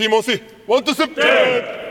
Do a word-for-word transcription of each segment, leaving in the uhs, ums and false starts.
ティモシーワンツースリー。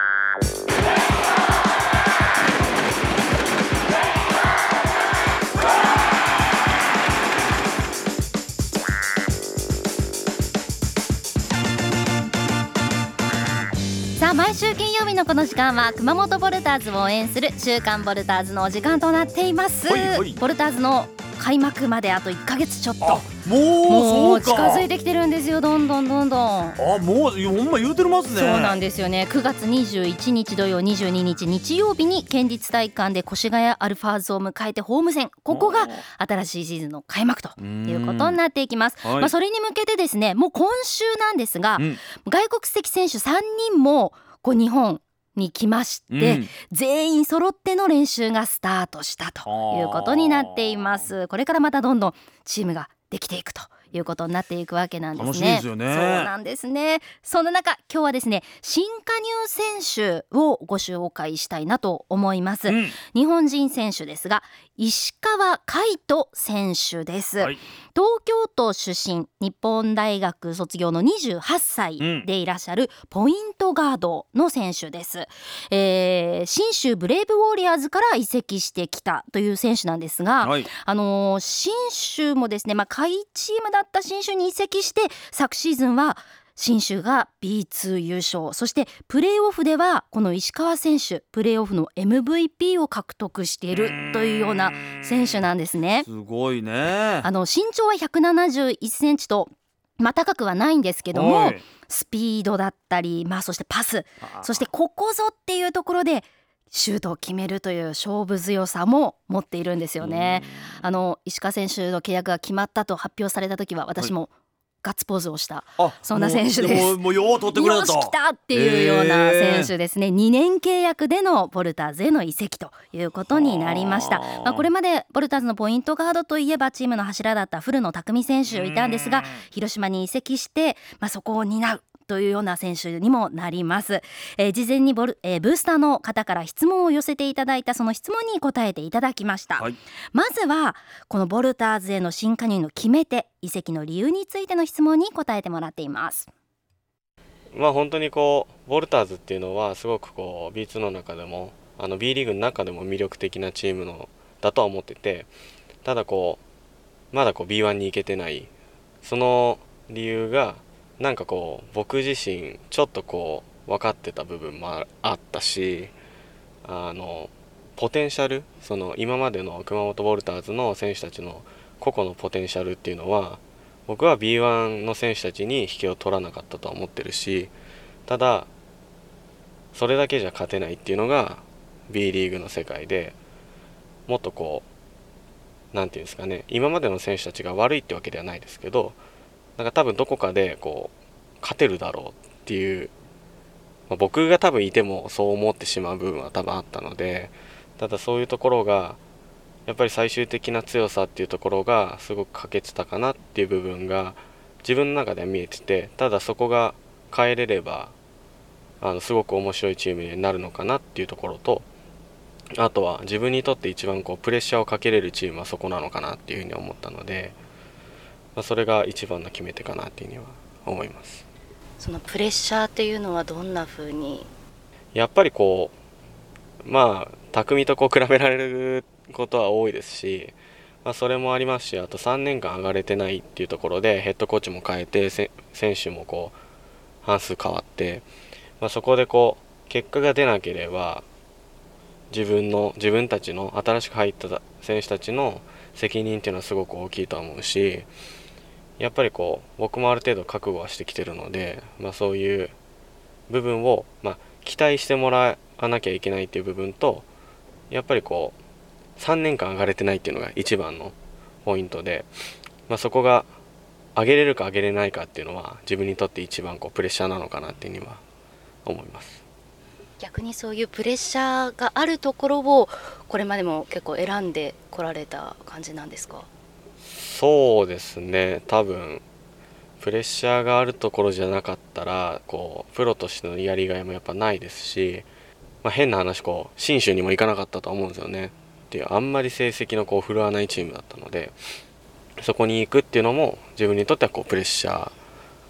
さあ毎週金曜日のこの時間は熊本ボルターズを応援する週刊ボルターズのお時間となっています。 はいはい、 ボルターズの開幕まであといっかげつちょっと、 もうもう近そうか、 づいてきてるんですよ。どんどんどんどん。 あ、もうほんま言うてますね。 そうなんですよね。くがつにじゅういちにち土曜、にじゅうににち日曜日に県立体育館で越谷アルファーズを迎えてホーム戦、ここが新しいシーズンの開幕ということになっていきます。 はい、 まあ、それに向けてですね、もう今週なんですが、うん、外国籍選手さんにんもこう日本に来まして、うん、全員揃っての練習がスタートしたということになっています。これからまたどんどんチームができていくということになっていくわけなんですね。 楽しいですよね。 そうなんですね。そんな中、今日はですね、新加入選手をご紹介したいなと思います。うん、日本人選手ですが、石川海人選手です。はい、東京都出身、日本大学卒業のにじゅうはっさいでいらっしゃるポイントガードの選手です。えー、信州ブレイブウォリアーズから移籍してきたという選手なんですが、はい、あのー、信州もですね、まあ、下位チームだった信州に移籍して、昨シーズンは信州が ビーツー 優勝、そしてプレーオフではこの石川選手、プレーオフの エムブイピー を獲得しているというような選手なんですね。 すごいね。 あの身長はひゃくななじゅういっセンチと、まあ、高くはないんですけども、スピードだったり、まあ、そしてパス、そしてここぞっていうところでシュートを決めるという勝負強さも持っているんですよね。あの石川選手の契約が決まったと発表された時は、私もガッツポーズをした、はい、そんな選手です。 もう、もうよう取ってくれたと、 よし来たっていうような選手ですね。にねん契約でのボルターズへの移籍ということになりました。まあ、これまでボルターズのポイントガードといえばチームの柱だった古野匠選手いたんですが、広島に移籍して、まあ、そこを担うというような選手にもなります。えー、事前にボル、えー、ブースターの方から質問を寄せていただいた、その質問に答えていただきました。はい、まずはこのボルターズへの新加入の決め手、移籍の理由についての質問に答えてもらっています。 まあ本当にこうボルターズっていうのはすごくこう ビーツー の中でもあの B リーグの中でも魅力的なチームのだとは思ってて、ただこうまだこう ビーワン に行けてない、その理由がなんかこう僕自身ちょっとこう分かってた部分もあったし、あのポテンシャル、その今までの熊本ボルターズの選手たちの個々のポテンシャルっていうのは僕は ビーワン の選手たちに引けを取らなかったとは思ってるし、ただそれだけじゃ勝てないっていうのが B リーグの世界で、もっとこうなんていうんですかね、今までの選手たちが悪いってわけではないですけど、なんか多分どこかでこう勝てるだろうっていう、まあ、僕が多分いてもそう思ってしまう部分は多分あったので、ただそういうところがやっぱり最終的な強さっていうところがすごく欠けてたかなっていう部分が自分の中では見えてて、ただそこが変えれればあのすごく面白いチームになるのかなっていうところと、あとは自分にとって一番こうプレッシャーをかけれるチームはそこなのかなっていうふうに思ったので、まあ、それが一番の決め手かなっていうふうには思います。 そのプレッシャーっていうのはどんなふうに？ やっぱりこうまあ匠とこう比べられることは多いですし、まあ、それもありますし、あとさんねんかん上がれてないっていうところでヘッドコーチも変えて選手もこう半数変わって、まあ、そこでこう結果が出なければ自分の自分たちの新しく入った選手たちの責任っていうのはすごく大きいと思うし、やっぱりこう僕もある程度覚悟はしてきてるので、まあ、そういう部分を、まあ、期待してもらわなきゃいけないっていう部分と、やっぱりこうさんねんかん上がれてないっていうのが一番のポイントで、まあ、そこが上げれるか上げれないかっていうのは自分にとって一番こうプレッシャーなのかなっていうふうには思います。 逆にそういうプレッシャーがあるところをこれまでも結構選んでこられた感じなんですか？ そうですね、多分プレッシャーがあるところじゃなかったらこうプロとしてのやりがいもやっぱないですし、まあ、変な話こう信州にも行かなかったと思うんですよね。っていうあんまり成績のこう振るわないチームだったので、そこに行くっていうのも自分にとってはこうプレッシャー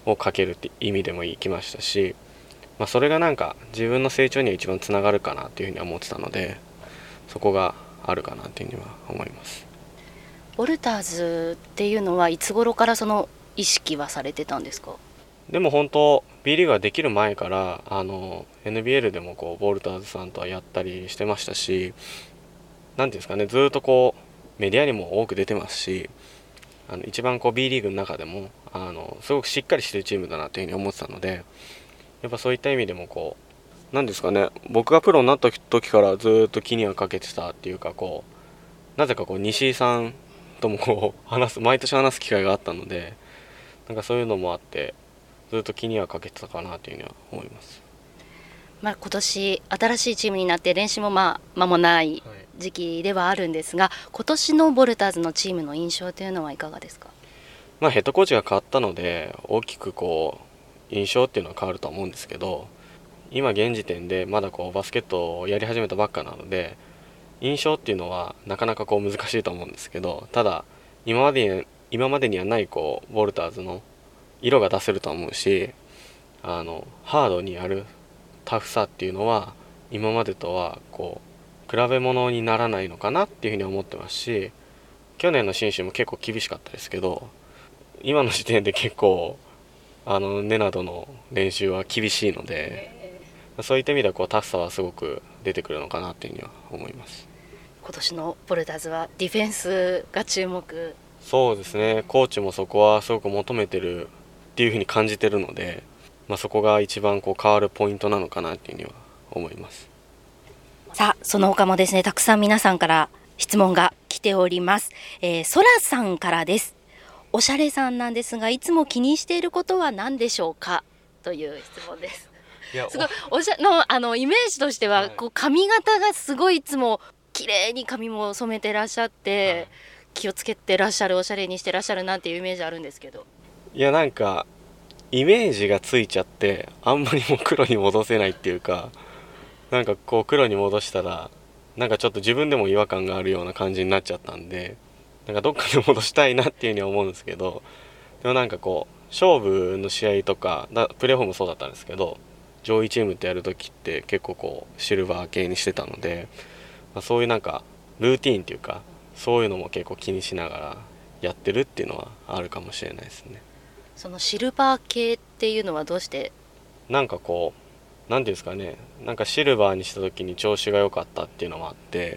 をかけるって意味でも行きましたし、まあ、それがなんか自分の成長には一番つながるかなっていうふうには思ってたので、そこがあるかなっていうふうには思います。 ボルターズっていうのはいつ頃からその意識はされてたんですか？ でも本当 B リーグができる前からあの エヌビーエル でもこうボルターズさんとはやったりしてましたし、なんていうんですかね、ずっとこうメディアにも多く出てますし、あの一番こう B リーグの中でもあのすごくしっかりしてるチームだなというふうに思ってたので、やっぱそういった意味でもこうなんですかね、僕がプロになった時からずっと気にはかけてたっていうか、こうなぜかこう西井さんともこう話す毎年話す機会があったので、なんかそういうのもあってずっと気にはかけてたかなというふうには思います。 まあ、今年新しいチームになって練習もまあ間もない時期ではあるんですが、今年のボルターズのチームの印象というのはいかがですか？ まあ、ヘッドコーチが変わったので大きくこう印象っていうのは変わると思うんですけど、今現時点でまだこうバスケットをやり始めたばっかなので印象っていうのはなかなかこう難しいと思うんですけど、ただ今までに今までにはないこうボルターズの色が出せると思うし、あのハードにやるタフさっていうのは今までとはこう比べ物にならないのかなっていうふうに思ってますし、去年の新州も結構厳しかったですけど、今の時点で結構あの根などの練習は厳しいので、そういった意味ではこうタフさはすごく出てくるのかなっていうふうには思います。 今年のボルターズはディフェンスが注目。 そうですね、コーチもそこはすごく求めてるっていうふうに感じてるので、まあ、そこが一番こう変わるポイントなのかなっていうふうには思います。 さあ、その他もですね、たくさん皆さんから質問が来ております。えー、ソラさんからです。おしゃれさんなんですが、いつも気にしていることは何でしょうか、という質問です。 いやすごいおしゃのあのイメージとしては、はい、こう髪型がすごいいつも綺麗に髪も染めてらっしゃって、はい、気をつけてらっしゃる、おしゃれにしてらっしゃるなんていうイメージあるんですけど。 いや、なんかイメージがついちゃってあんまりもう黒に戻せないっていうか、なんかこう黒に戻したらなんかちょっと自分でも違和感があるような感じになっちゃったんで、なんかどっかで戻したいなっていうふうには思うんですけど、でもなんかこう勝負の試合とかだプレーオフもそうだったんですけど、上位チームってやるときって結構こうシルバー系にしてたので、まあ、そういうなんかルーティーンっていうかそういうのも結構気にしながらやってるっていうのはあるかもしれないですね。 そのシルバー系っていうのはどうして？ なんかこうなんていうんですかね、なんかシルバーにした時に調子が良かったっていうのもあって、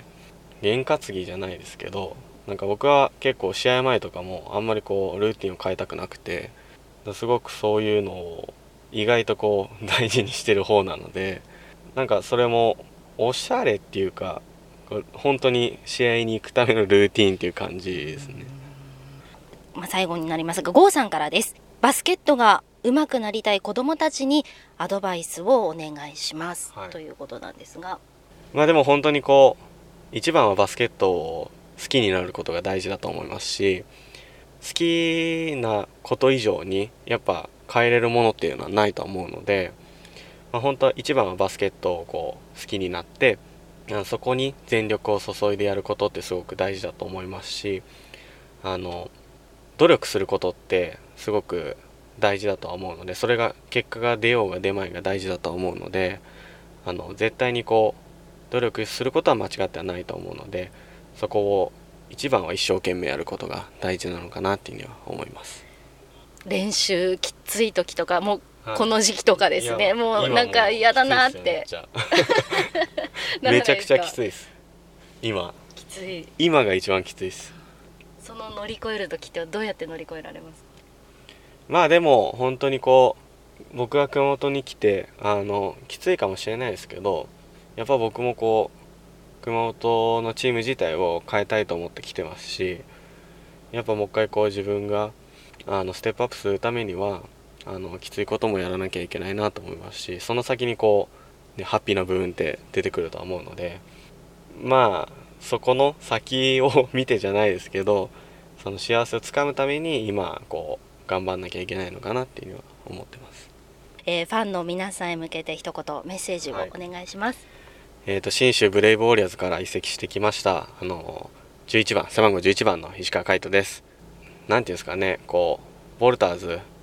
験担ぎじゃないですけど、なんか僕は結構試合前とかもあんまりこうルーティンを変えたくなくて、すごくそういうのを意外とこう大事にしてる方なので、なんかそれもおしゃれっていうか本当に試合に行くためのルーティンっていう感じですね。 まあ、最後になりますが、郷さんからです。バスケットが上手くなりたい子どもたちにアドバイスをお願いします、はい、ということなんですが、 まあでも本当にこう一番はバスケットを好きになることが大事だと思いますし、好きなこと以上にやっぱ変えれるものっていうのはないと思うので、まあ、本当は一番はバスケットをこう好きになってそこに全力を注いでやることってすごく大事だと思いますし、あの努力することってすごく大事だとは思うので、それが結果が出ようが出まいが大事だと思うので、あの絶対にこう努力することは間違ってはないと思うので、そこを一番は一生懸命やることが大事なのかなっていうふうには思います。 練習きつい時とかもうこの時期とかですね、もうなんか嫌だなってめちゃくちゃきついです。今きつい今が一番きついです。 その乗り越える時ってどうやって乗り越えられます？ まあでも本当にこう僕が熊本に来てあのきついかもしれないですけど、やっぱ僕もこう熊本のチーム自体を変えたいと思って来てますし、やっぱもう一回こう自分があのステップアップするためにはあのきついこともやらなきゃいけないなと思いますし、その先にこう、ね、ハッピーな部分って出てくるとは思うので、まあそこの先を見てじゃないですけど、その幸せをつかむために今こう頑張んなきゃいけないのかなっていうのは思ってます。 えー、ファンの皆さんへ向けて一言メッセージをお願いします。 はい、えーと信州ブレイブウォリアーズから移籍してきましたあのじゅういちばん背番号じゅういちばんの石川海人です。なんていうんですかね、こうボルターズ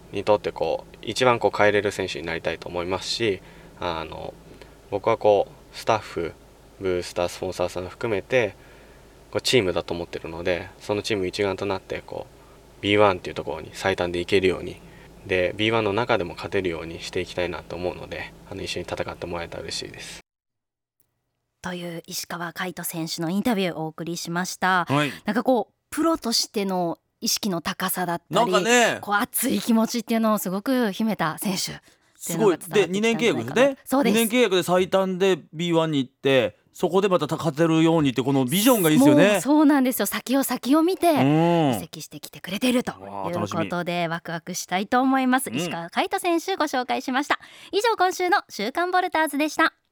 にとってこう一番こう変えれる選手になりたいと思いますし、あの僕はこうスタッフ、ブースター、スポンサーさん含めてこうチームだと思ってるので、そのチーム一丸となってこう ビーワン っていうところに最短でいけるように、で ビーワン の中でも勝てるようにしていきたいなと思うので、あの一緒に戦ってもらえたら嬉しいです。 という石川海人選手のインタビューをお送りしました。 はい、 なんかこうプロとしての意識の高さだったなんり、 かねこう熱い気持ちっていうのをすごく秘めた選手っていうのすごいが伝わってきたんじゃないかな。 でにねん契約ですね。 そうです。 にねん契約で最短で ビーワン に行って、そこでまた勝てるようにってこのビジョンがいいですよもうね。 そうなんですよ。先を先を見てうん移籍してきてくれているというわあ楽しみことでワクワクしたいと思います。 うん石川海人選手ご紹介しました。以上今週の週刊ボルターズでした。